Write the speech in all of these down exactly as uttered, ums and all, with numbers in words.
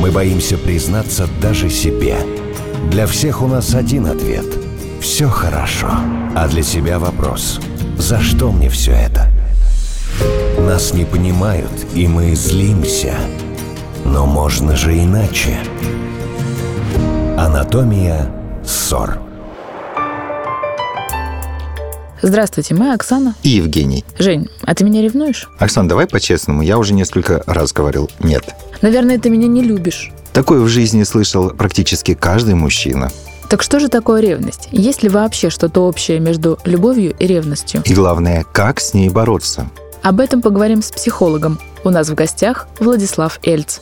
Мы боимся признаться даже себе. Для всех у нас один ответ – все хорошо. А для себя вопрос – за что мне все это? Нас не понимают, и мы злимся. Но можно же иначе. Анатомия ссор. Здравствуйте, мы Оксана и Евгений. Жень, а ты меня ревнуешь? Оксан, давай по-честному, я уже несколько раз говорил «нет». Наверное, ты меня не любишь. Такое в жизни слышал практически каждый мужчина. Так что же такое ревность? Есть ли вообще что-то общее между любовью и ревностью? И главное, как с ней бороться? Об этом поговорим с психологом. У нас в гостях Владислав Эльц.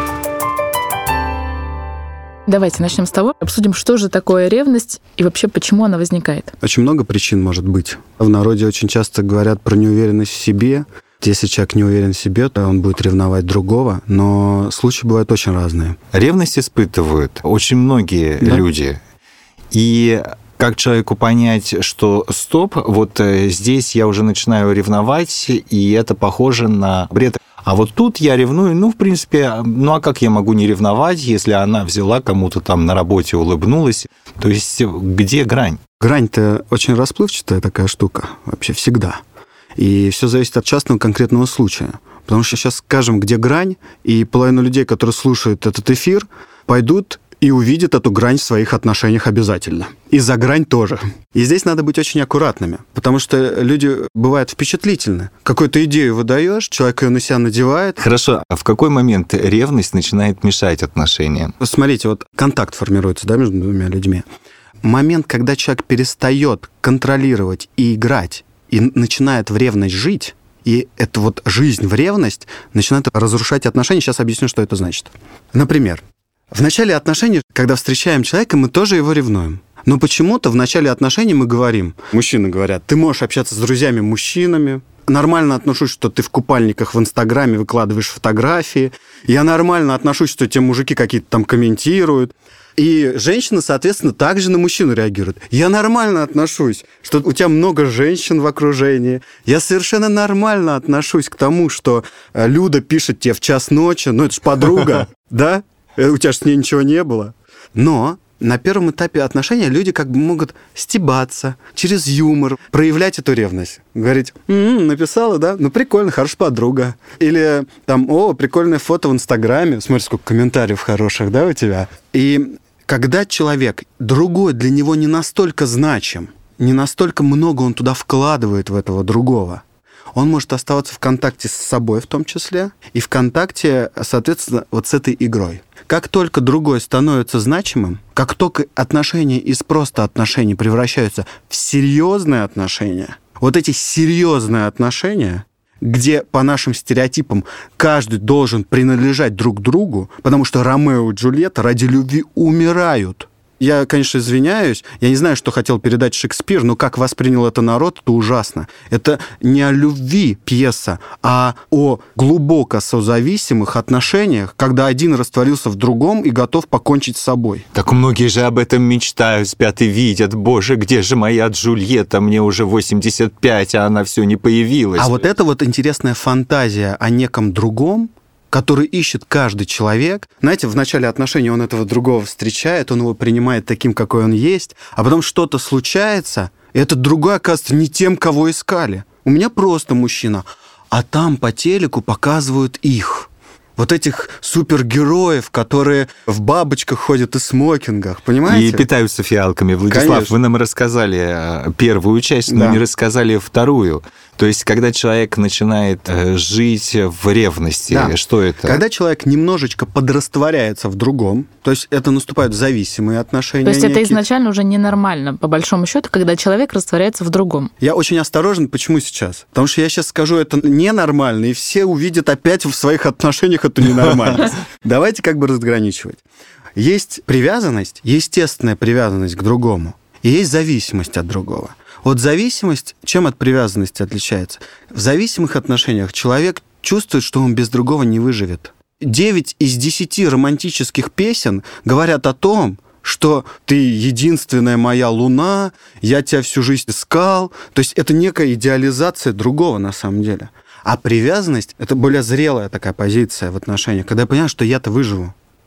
Давайте начнем с того, обсудим, что же такое ревность и вообще почему она возникает. Очень много причин может быть. В народе очень часто говорят про неуверенность в себе. Если человек не уверен в себе, то он будет ревновать другого, но случаи бывают очень разные. Ревность испытывают очень многие да? люди. И как человеку понять, что стоп, вот здесь я уже начинаю ревновать, и это похоже на бред. А вот тут я ревную, ну, в принципе, ну, а как я могу не ревновать, если она взяла кому-то там на работе, улыбнулась? То есть где грань? Грань-то очень расплывчатая такая штука, вообще всегда. И все зависит от частного конкретного случая. Потому что сейчас скажем, где грань, и половина людей, которые слушают этот эфир, пойдут и увидят эту грань в своих отношениях обязательно. И за грань тоже. И здесь надо быть очень аккуратными, потому что люди бывают впечатлительны. Какую-то идею выдаешь, человек ее на себя надевает. Хорошо, а в какой момент ревность начинает мешать отношениям? Смотрите, вот контакт формируется, да, между двумя людьми. Момент, когда человек перестает контролировать и играть, и начинает в ревность жить, и эта вот жизнь в ревность начинает разрушать отношения. Сейчас объясню, что это значит. Например, в начале отношений, когда встречаем человека, мы тоже его ревнуем. Но почему-то в начале отношений мы говорим, мужчины говорят, ты можешь общаться с друзьями-мужчинами, нормально отношусь, что ты в купальниках в Инстаграме выкладываешь фотографии, я нормально отношусь, что те мужики какие-то там комментируют. И женщина, соответственно, также на мужчину реагирует. Я нормально отношусь, что у тебя много женщин в окружении. Я совершенно нормально отношусь к тому, что Люда пишет тебе в час ночи, ну это ж подруга, да? У тебя же с ней ничего не было. Но на первом этапе отношения люди как бы могут стебаться, через юмор проявлять эту ревность. Говорить, м-м, написала, да? Ну, прикольно, хорошая подруга. Или там, о, прикольное фото в Инстаграме. Смотри, сколько комментариев хороших, да, у тебя? И когда человек, другой для него не настолько значим, не настолько много он туда вкладывает в этого другого, он может оставаться в контакте с собой в том числе, и в контакте, соответственно, вот с этой игрой. Как только другой становится значимым, как только отношения из просто отношений превращаются в серьезные отношения, вот эти серьезные отношения, где по нашим стереотипам каждый должен принадлежать друг другу, потому что Ромео и Джульетта ради любви умирают. Я, конечно, извиняюсь, я не знаю, что хотел передать Шекспир, но как воспринял это народ, это ужасно. Это не о любви пьеса, а о глубоко созависимых отношениях, когда один растворился в другом и готов покончить с собой. Так многие же об этом мечтают, спят и видят. Боже, где же моя Джульетта? Мне уже восемьдесят пять, а она все не появилась. А вот это вот интересная фантазия о неком другом, который ищет каждый человек. Знаете, в начале отношений он этого другого встречает, он его принимает таким, какой он есть, а потом что-то случается, и этот другой оказывается не тем, кого искали. У меня просто мужчина, а там по телеку показывают их. Вот этих супергероев, которые в бабочках ходят и смокингах, понимаете? И питаются фиалками. Владислав, конечно, вы нам рассказали первую часть, но да. не рассказали вторую. То есть, когда человек начинает жить в ревности, да. что это? Когда человек немножечко подрастворяется в другом, то есть это наступают зависимые отношения. То есть некие. Это изначально уже ненормально, по большому счету, когда человек растворяется в другом. Я очень осторожен, почему сейчас? Потому что я сейчас скажу, это ненормально, и все увидят опять в своих отношениях эту ненормальность. Давайте как бы разграничивать. Есть привязанность, естественная привязанность к другому, и есть зависимость от другого. Вот зависимость чем от привязанности отличается? В зависимых отношениях человек чувствует, что он без другого не выживет. Девять из десяти романтических песен говорят о том, что ты единственная моя луна, я тебя всю жизнь искал. То есть это некая идеализация другого на самом деле. А привязанность – это более зрелая такая позиция в отношениях, когда я понимаю, что я-то выживу.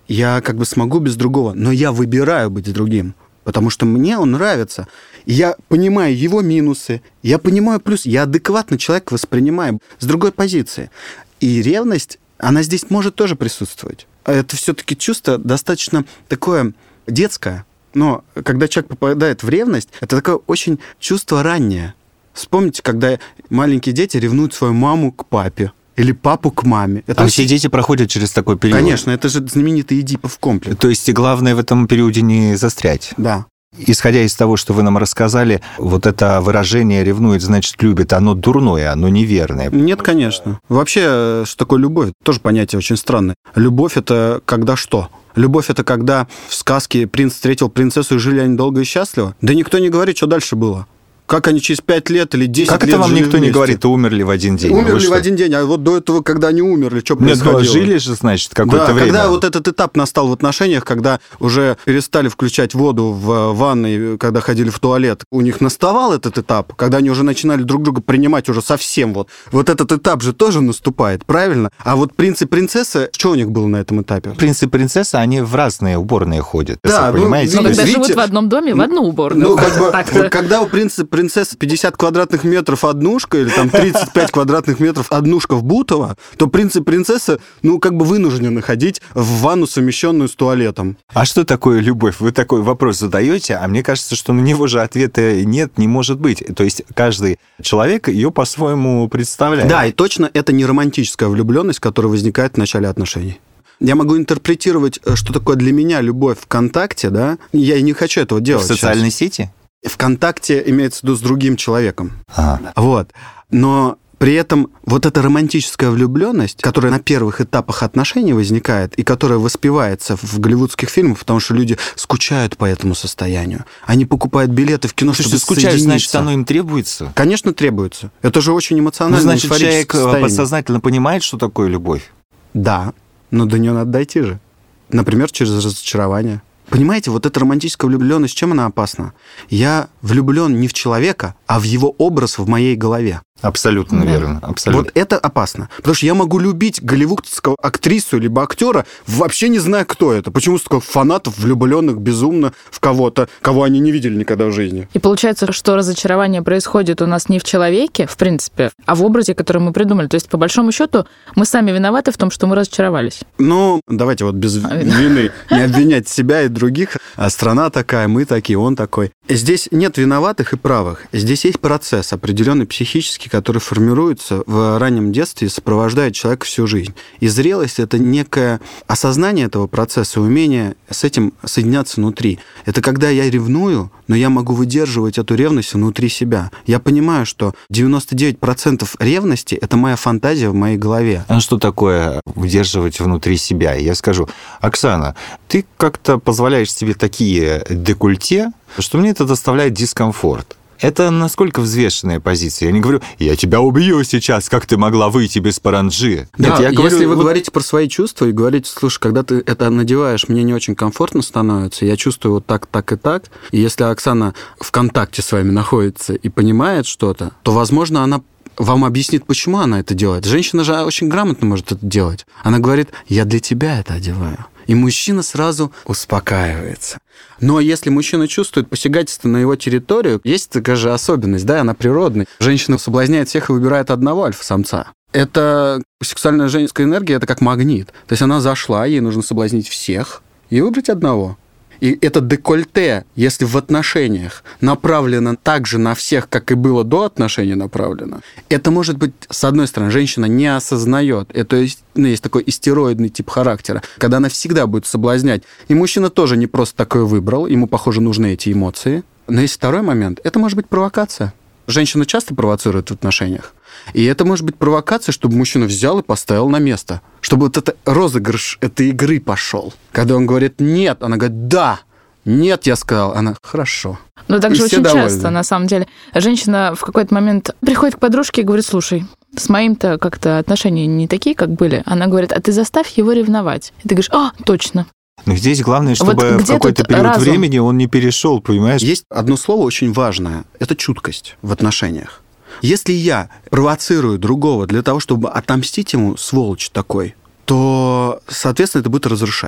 я как бы смогу без другого, но я выбираю быть с другим, потому что мне он нравится. Я понимаю его минусы, я понимаю плюс, я адекватно человека воспринимаю с другой позиции. И ревность, она здесь может тоже присутствовать. Это все-таки чувство достаточно такое детское, но когда человек попадает в ревность, это такое очень чувство раннее. Вспомните, когда маленькие дети ревнуют свою маму к папе или папу к маме. Это а очень... все дети проходят через такой период. Конечно, это же знаменитый Эдипов комплекс. То есть главное в этом периоде не застрять. Да. Исходя из того, что вы нам рассказали, вот это выражение «ревнует, значит, любит», оно дурное, оно неверное. Нет, конечно. Вообще, что такое любовь? Тоже понятие очень странное. Любовь – это когда что? Любовь – это когда в сказке принц встретил принцессу и жили они долго и счастливо? Да никто не говорит, что дальше было. Как они через пять лет или десять лет Как это вам жили никто вместе? не говорит, умерли в один день? Умерли в один день, а вот до этого, когда они умерли, что Нет, происходило? жили же, значит, какое-то да, время. когда вот этот этап настал в отношениях, когда уже перестали включать воду в ванной, когда ходили в туалет, у них наставал этот этап, когда они уже начинали друг друга принимать уже совсем вот. Вот этот этап же тоже наступает, правильно? А вот принц и принцесса, что у них было на этом этапе? Принц и принцесса, они в разные уборные ходят. Да, ну, понимаете? Ну, когда видите, живут в одном доме, в одну уборную. Ну, как бы, Так-то. вот когда у принца и принцессы пятьдесят квадратных метров однушка или там тридцать пять квадратных метров однушка в Бутово, то принц и принцесса, ну, как бы вынуждены ходить в ванну, совмещенную с туалетом. А что такое любовь? Вы такой вопрос задаете, а мне кажется, что на него же ответа нет, не может быть. То есть каждый человек ее по-своему представляет. Да, и точно это не романтическая влюбленность, которая возникает в начале отношений. Я могу интерпретировать, что такое для меня любовь ВКонтакте, да? Я и не хочу этого делать. В социальной сейчас. сети? ВКонтакте имеется в виду с другим человеком. Ага. Вот. Но при этом вот эта романтическая влюбленность, которая на первых этапах отношений возникает и которая воспевается в голливудских фильмах, потому что люди скучают по этому состоянию. Они покупают билеты в кино, Слушайте, чтобы скучаешь, соединиться. значит, оно им требуется? Конечно, требуется. Это же очень эмоционально. Ну, значит, эйфорическое человек состояние. подсознательно понимает, что такое любовь? Да, но до нее надо дойти же. Например, через разочарование. Понимаете, вот эта романтическая влюбленность, чем она опасна? Я влюблен не в человека, а в его образ в моей голове. Абсолютно Да. верно. Абсолютно. Вот это опасно. Потому что я могу любить голливудскую актрису либо актера, вообще не зная, кто это. Почему столько фанатов, влюбленных безумно в кого-то, кого они не видели никогда в жизни? И получается, что разочарование происходит у нас не в человеке, в принципе, а в образе, который мы придумали. То есть, по большому счету, мы сами виноваты в том, что мы разочаровались. Ну, давайте вот без вины не обвинять себя и других. А страна такая, мы такие, он такой. Здесь нет виноватых и правых. Здесь есть процесс определенный психический, который формируется в раннем детстве и сопровождает человека всю жизнь. И зрелость – это некое осознание этого процесса, умение с этим соединяться внутри. Это когда я ревную, но я могу выдерживать эту ревность внутри себя. Я понимаю, что девяносто девять процентов ревности – это моя фантазия в моей голове. А что такое удерживать внутри себя? Я скажу, Оксана, ты как-то позволяешь себе такие декольте, что мне это доставляет дискомфорт. Это насколько взвешенная позиция? Я не говорю, я тебя убью сейчас, как ты могла выйти без паранджи? Да, Нет, я говорю, если вы вот- говорите про свои чувства и говорите, слушай, когда ты это надеваешь, мне не очень комфортно становится, я чувствую вот так, так и так, и если Оксана в контакте с вами находится и понимает что-то, то, возможно, она вам объяснит, почему она это делает. Женщина же очень грамотно может это делать. Она говорит, я для тебя это одеваю. И мужчина сразу успокаивается. Но если мужчина чувствует посягательство на его территорию, есть такая же особенность, да, она природная. Женщина соблазняет всех и выбирает одного альфа-самца. Это сексуальная женская энергия, это как магнит. То есть она зашла, ей нужно соблазнить всех и выбрать одного. И это декольте, если в отношениях направлено так же на всех, как и было до отношений направлено, это может быть, с одной стороны, женщина не осознает. Это есть, ну, есть такой истероидный тип характера, когда она всегда будет соблазнять. И мужчина тоже не просто такое выбрал, ему, похоже, нужны эти эмоции. Но есть второй момент, это может быть провокация. Женщина часто провоцирует в отношениях. И это может быть провокация, чтобы мужчина взял и поставил на место. Чтобы вот это розыгрыш этой игры пошел. Когда он говорит «нет», она говорит «да». «Нет», я сказал. Она «хорошо». Но также И все очень довольны. часто, на самом деле, женщина в какой-то момент приходит к подружке и говорит, слушай, с моим-то как-то отношения не такие, как были. Она говорит, а ты заставь его ревновать. И ты говоришь, а, точно. Но здесь главное, Вот чтобы в где какой-то тут период разум? времени он не перешел, понимаешь? Есть одно слово очень важное. Это чуткость в отношениях. Если я провоцирую другого для того, чтобы отомстить ему, сволочь такой, то, соответственно, это будет разрушать.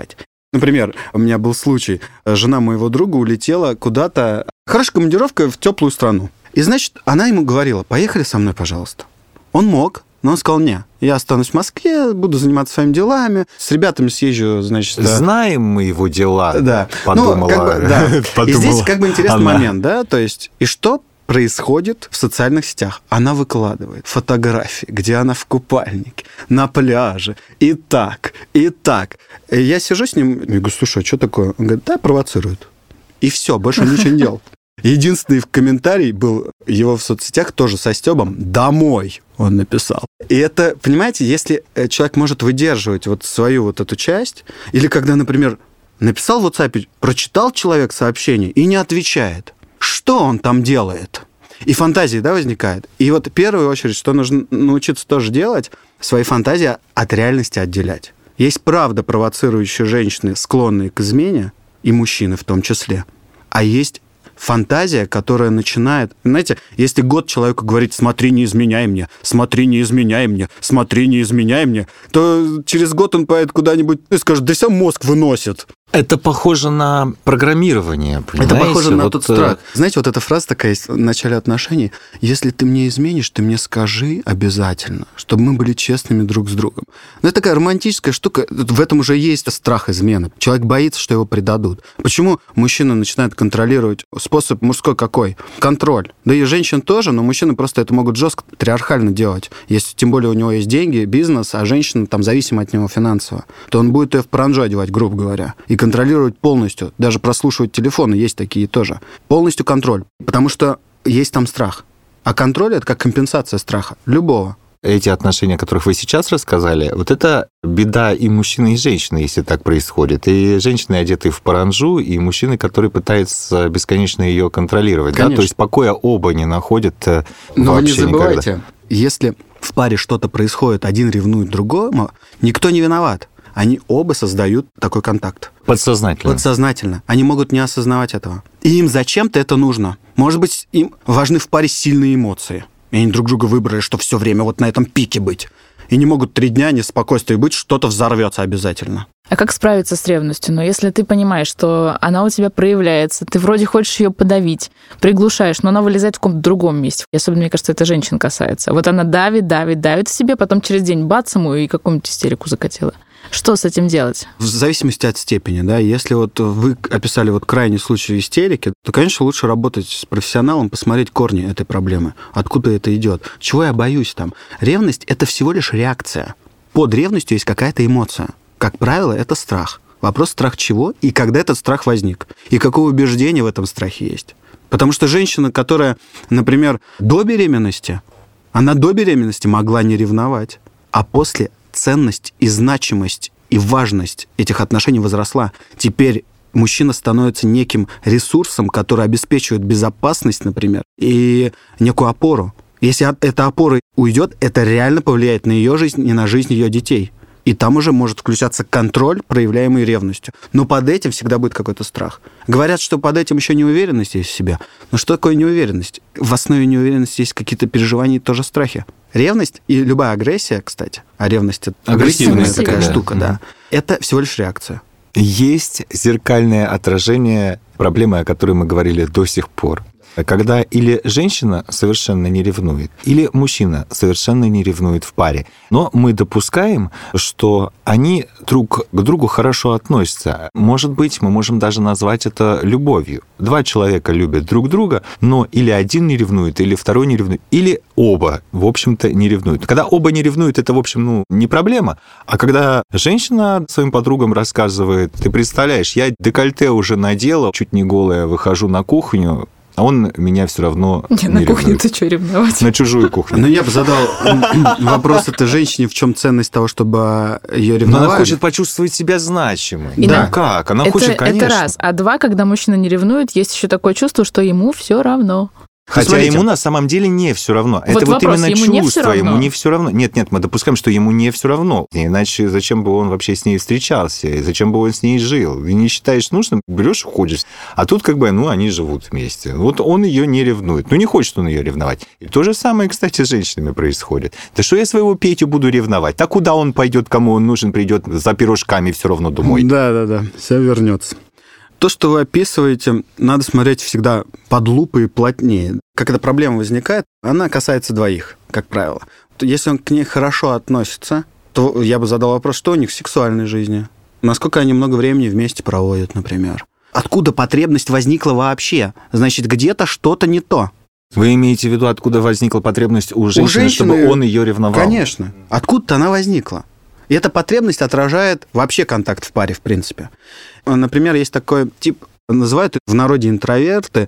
Например, у меня был случай, жена моего друга улетела куда-то, хорошая командировка в теплую страну. И, значит, она ему говорила: поехали со мной, пожалуйста. Он мог, но он сказал: не, я останусь в Москве, буду заниматься своими делами, с ребятами съезжу, значит... Знаем мы его дела, да. подумала. Ну, как бы, да. подумала и здесь как бы интересный она. момент, да, то есть, и что происходит в социальных сетях? Она выкладывает фотографии, где она в купальнике, на пляже, и так, и так. И я сижу с ним, и говорю: слушай, а что такое? Он говорит: да, провоцирует. И все, больше он ничего не делал. Единственный комментарий был его в соцсетях тоже со стёбом: «Домой», он написал. И это, понимаете, если человек может выдерживать вот свою вот эту часть, или когда, например, написал в WhatsApp, прочитал человек сообщение и не отвечает, что он там делает? И фантазии, да, возникает. И вот в первую очередь, что нужно научиться тоже делать, свои фантазии от реальности отделять. Есть правда провоцирующие женщины, склонные к измене, и мужчины в том числе, а есть фантазия, которая начинает... Знаете, если год человеку говорит: смотри, не изменяй мне, смотри, не изменяй мне, смотри, не изменяй мне, то через год он поедет куда-нибудь и скажет: да сам мозг выносит. Это похоже на программирование, понимаете? Это похоже на вот тот страх. Знаете, вот эта фраза такая есть в начале отношений: если ты мне изменишь, ты мне скажи обязательно, чтобы мы были честными друг с другом. Но это такая романтическая штука, в этом уже есть страх измены. Человек боится, что его предадут. Почему мужчина начинает контролировать? Способ мужской какой? Контроль. Да и женщин тоже, но мужчины просто это могут жестко, патриархально делать. Если тем более у него есть деньги, бизнес, а женщина там зависима от него финансово, то он будет ее в паранджу одевать, грубо говоря, и контролировать полностью. Даже прослушивать телефоны, есть такие тоже. Полностью контроль. Потому что есть там страх. А контроль – это как компенсация страха. Любого. Эти отношения, о которых вы сейчас рассказали, вот это беда и мужчины, и женщины, если так происходит. И женщины, одетые в паранджу, и мужчины, которые пытаются бесконечно ее контролировать. Да? То есть покоя оба не находят вообще никогда. Но вы не забывайте, никогда. Если в паре что-то происходит, один ревнует другому, никто не виноват. Они оба создают такой контакт. Подсознательно. Подсознательно. Они могут не осознавать этого. И им зачем-то это нужно. Может быть, им важны в паре сильные эмоции. И они друг друга выбрали, что все время вот на этом пике быть. И не могут три дня неспокойствия быть, что-то взорвется обязательно. А как справиться с ревностью? Но если ты понимаешь, что она у тебя проявляется, ты вроде хочешь ее подавить, приглушаешь, но она вылезает в каком-то другом месте. И особенно, мне кажется, это женщин касается. Вот она давит, давит, давит в себе, потом через день бац ему и какую-нибудь истерику закатила. Что с этим делать? В зависимости от степени, да. Если вот вы описали вот крайний случай истерики, то, конечно, лучше работать с профессионалом, посмотреть корни этой проблемы, откуда это идет. Чего я боюсь там? Ревность – это всего лишь реакция. Под ревностью есть какая-то эмоция. Как правило, это страх. Вопрос: страх чего и когда этот страх возник? И какое убеждение в этом страхе есть? Потому что женщина, которая, например, до беременности, она до беременности могла не ревновать, а после ценность и значимость и важность этих отношений возросла. Теперь мужчина становится неким ресурсом, который обеспечивает безопасность, например, и некую опору. Если эта опора уйдет, это реально повлияет на ее жизнь и на жизнь ее детей. И там уже может включаться контроль, проявляемый ревностью. Но под этим всегда будет какой-то страх. Говорят, что под этим еще неуверенность есть в себе. Но что такое неуверенность? В основе неуверенности есть какие-то переживания и тоже страхи. Ревность и любая агрессия, кстати, а ревность – это агрессивная такая да. штука, да, это всего лишь реакция. Есть зеркальное отражение проблемы, о которой мы говорили до сих пор. Когда или женщина совершенно не ревнует, или мужчина совершенно не ревнует в паре. Но мы допускаем, что они друг к другу хорошо относятся. Может быть, мы можем даже назвать это любовью. Два человека любят друг друга, но или один не ревнует, или второй не ревнует, или оба, в общем-то, не ревнуют. Когда оба не ревнуют, это, в общем, ну, не проблема. А когда женщина своим подругам рассказывает: ты представляешь, я декольте уже надела, чуть не голая, выхожу на кухню, а он меня все равно не, не на кухне ревнует. Ты что ревновать? На чужую кухню. Ну, я бы задал вопрос этой женщине, в чем ценность того, чтобы ее ревновали. Но она хочет почувствовать себя значимой. И да. на... Как? Она это, хочет, конечно. Это раз. А два, когда мужчина не ревнует, есть еще такое чувство, что ему все равно. Хотя Смотрите. ему на самом деле не все равно. Вот это вот вопрос, именно ему не чувство, всё равно? ему не все равно. Нет, нет, мы допускаем, что ему не все равно. Иначе зачем бы он вообще с ней встречался? И зачем бы он с ней жил? И не считаешь нужным, берешь, уходишь. А тут как бы, ну, они живут вместе. Вот он ее не ревнует. Ну, не хочет он ее ревновать. И то же самое, кстати, с женщинами происходит. Да что я своего Петю буду ревновать? Так куда он пойдет, кому он нужен, придет за пирожками все равно домой. Да, да, да, все вернется. То, что вы описываете, надо смотреть всегда под лупой и плотнее. Как эта проблема возникает, она касается двоих, как правило. Если он к ней хорошо относится, то я бы задал вопрос, что у них в сексуальной жизни? Насколько они много времени вместе проводят, например? Откуда потребность возникла вообще? Значит, где-то что-то не то. Вы имеете в виду, откуда возникла потребность у женщины, у женщины чтобы он ее ревновал? Конечно. Откуда-то она возникла. И эта потребность отражает вообще контакт в паре, в принципе. Например, есть такой тип, называют в народе интроверты,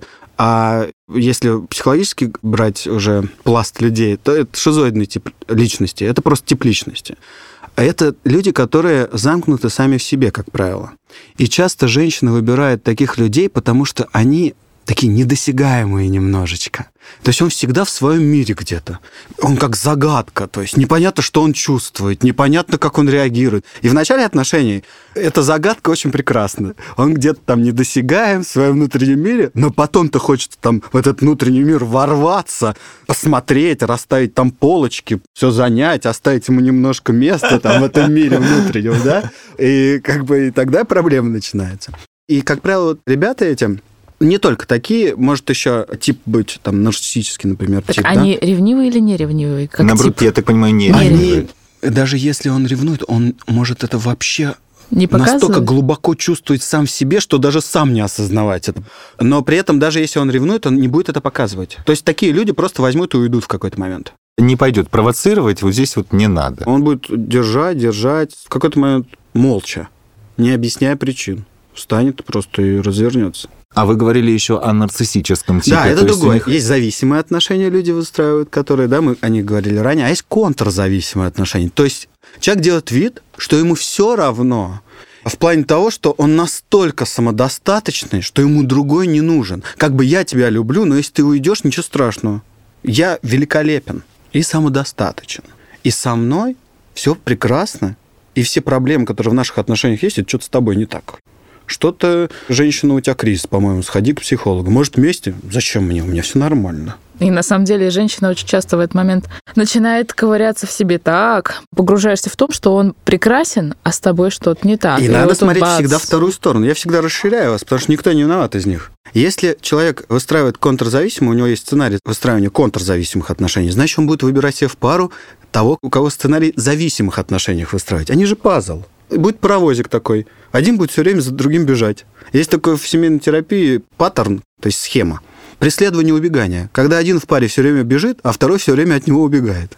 а если психологически брать уже пласт людей, то это шизоидный тип личности, это просто тип личности. Это люди, которые замкнуты сами в себе, как правило. И часто женщины выбирают таких людей, потому что они такие недосягаемые немножечко. То есть он всегда в своем мире где-то. Он как загадка, то есть непонятно, что он чувствует, непонятно, как он реагирует. И в начале отношений эта загадка очень прекрасна. Он где-то там недосягаем в своем внутреннем мире, но потом-то хочется там в этот внутренний мир ворваться, посмотреть, расставить там полочки, все занять, оставить ему немножко места там в этом мире внутреннем, да? И как бы и тогда проблема начинается. И, как правило, ребята эти... Не только такие, может еще тип быть там нарциссический, например. Так тип, они да? ревнивые или не ревнивые? Как Наоборот, тип? я так понимаю, не Они, ревнивые. Даже если он ревнует, он может это вообще не настолько глубоко чувствовать сам в себе, что даже сам не осознавать это. Но при этом, даже если он ревнует, он не будет это показывать. То есть такие люди просто возьмут и уйдут в какой-то момент. Не пойдет провоцировать, вот здесь вот не надо. Он будет держать, держать, в какой-то момент молча, не объясняя причин. Встанет просто и развернется. А вы говорили еще о нарциссическом типе. Да, это есть другое. них... Есть зависимые отношения люди выстраивают, которые, да, мы о них говорили ранее, а есть контрзависимые отношения. То есть человек делает вид, что ему все равно, в плане того, что он настолько самодостаточный, что ему другой не нужен. Как бы я тебя люблю, но если ты уйдешь, ничего страшного. Я великолепен и самодостаточен. И со мной все прекрасно. И все проблемы, которые в наших отношениях есть, это что-то с тобой не так. Что-то, женщина, у тебя кризис, по-моему, сходи к психологу. Может, вместе? Зачем мне? У меня все нормально. И на самом деле женщина очень часто в этот момент начинает ковыряться в себе так, погружаешься в том, что он прекрасен, а с тобой что-то не так. И, и надо вот смотреть бац. всегда вторую сторону. Я всегда расширяю вас, потому что никто не виноват из них. Если человек выстраивает контрзависимый, у него есть сценарий выстраивания контрзависимых отношений, значит, он будет выбирать себе в пару того, у кого сценарий зависимых отношений выстраивать. Они же пазл. Будет паровозик такой. Один будет все время за другим бежать. Есть такой в семейной терапии паттерн, то есть схема. Преследование убегания. Когда один в паре все время бежит, а второй все время от него убегает.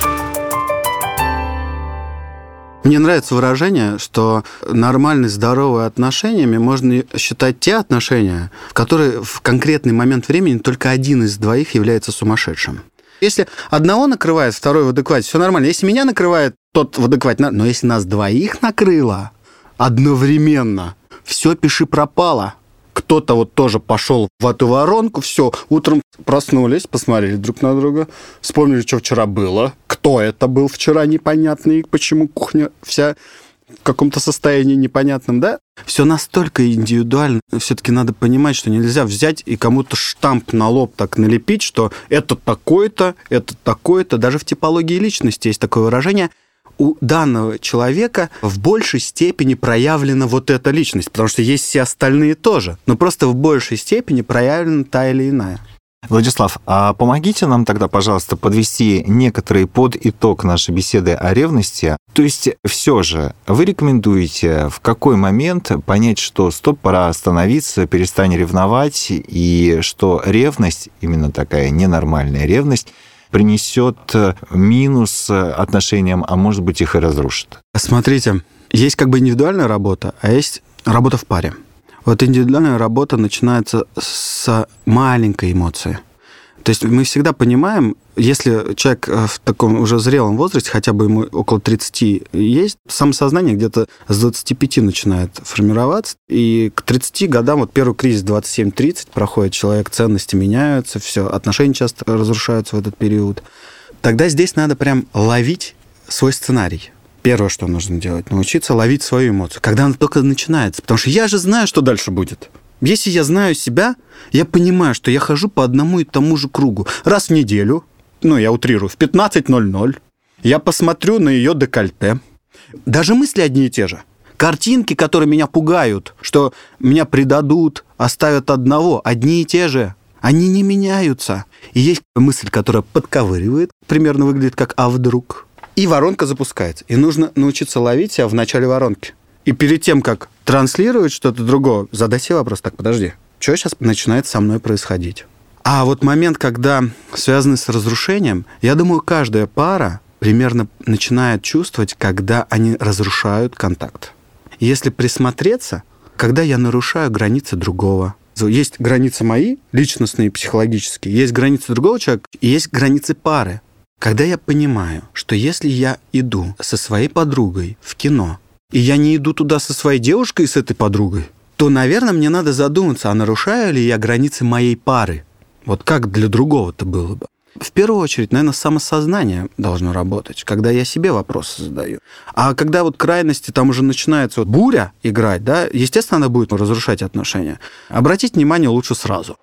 Мне нравится выражение, что нормальные, здоровые отношениями можно считать те отношения, в которые в конкретный момент времени только один из двоих является сумасшедшим. Если одного накрывает, второй в адеквате, все нормально. Если меня накрывает, тот в адеквате. Но если нас двоих накрыло одновременно, все пиши пропало. Кто-то вот тоже пошел в эту воронку, все, утром проснулись, посмотрели друг на друга, вспомнили, что вчера было, кто это был вчера непонятный, почему кухня вся в каком-то состоянии непонятном, да? Все настолько индивидуально. Все-таки надо понимать, что нельзя взять и кому-то штамп на лоб так налепить, что это такое-то, это такое-то. Даже в типологии личности есть такое выражение. У данного человека в большей степени проявлена вот эта личность, потому что есть все остальные тоже, но просто в большей степени проявлена та или иная. Владислав, а помогите нам тогда, пожалуйста, подвести некоторый под итог нашей беседы о ревности. То есть все же вы рекомендуете в какой момент понять, что стоп, пора остановиться, перестань ревновать, и что ревность, именно такая ненормальная ревность, принесет минус отношениям, а может быть их и разрушит? Смотрите, есть как бы индивидуальная работа, а есть работа в паре. Вот индивидуальная работа начинается с маленькой эмоции. То есть мы всегда понимаем, если человек в таком уже зрелом возрасте, хотя бы ему около тридцати есть, самосознание где-то с двадцати пяти начинает формироваться, и к тридцати годам, вот первый кризис двадцать семь тридцать проходит человек, ценности меняются, все, отношения часто разрушаются в этот период. Тогда здесь надо прям ловить свой сценарий. Первое, что нужно делать, научиться ловить свою эмоцию, когда она только начинается. Потому что я же знаю, что дальше будет. Если я знаю себя, я понимаю, что я хожу по одному и тому же кругу. Раз в неделю, ну, я утрирую, в пятнадцать ноль ноль я посмотрю на ее декольте. Даже мысли одни и те же. Картинки, которые меня пугают, что меня предадут, оставят одного, одни и те же. Они не меняются. И есть мысль, которая подковыривает, примерно выглядит как «а вдруг?». И воронка запускается. И нужно научиться ловить себя в начале воронки. И перед тем, как транслировать что-то другое, задай себе вопрос: так, подожди, что сейчас начинает со мной происходить? А вот момент, когда связанный с разрушением, я думаю, каждая пара примерно начинает чувствовать, когда они разрушают контакт. И если присмотреться, когда я нарушаю границы другого. Есть границы мои, личностные, психологические, есть границы другого человека, и есть границы пары. Когда я понимаю, что если я иду со своей подругой в кино, и я не иду туда со своей девушкой и с этой подругой, то, наверное, мне надо задуматься, а нарушаю ли я границы моей пары. Вот как для другого-то было бы. В первую очередь, наверное, самосознание должно работать, когда я себе вопросы задаю. А когда вот крайности, там уже начинается вот буря играть, да, естественно, она будет разрушать отношения. Обратить внимание лучше сразу.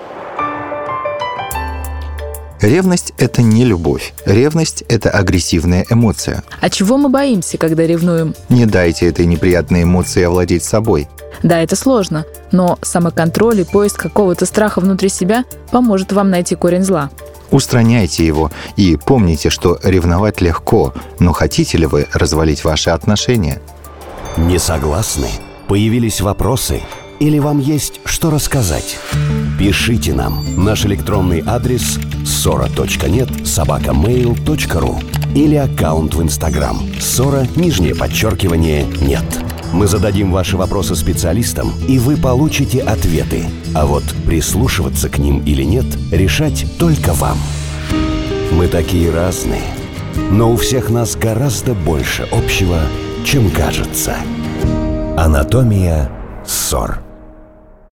Ревность – это не любовь. Ревность – это агрессивная эмоция. А чего мы боимся, когда ревнуем? Не дайте этой неприятной эмоции овладеть собой. Да, это сложно, но самоконтроль и поиск какого-то страха внутри себя поможет вам найти корень зла. Устраняйте его и помните, что ревновать легко, но хотите ли вы развалить ваши отношения? Не согласны? Появились вопросы? Или вам есть что рассказать? Пишите нам. Наш электронный адрес ссора точка нет собака мейл точка ру или аккаунт в Инстаграм ссора, нижнее подчеркивание, нет. Мы зададим ваши вопросы специалистам, и вы получите ответы. А вот прислушиваться к ним или нет, решать только вам. Мы такие разные, но у всех нас гораздо больше общего, чем кажется. Анатомия ссор.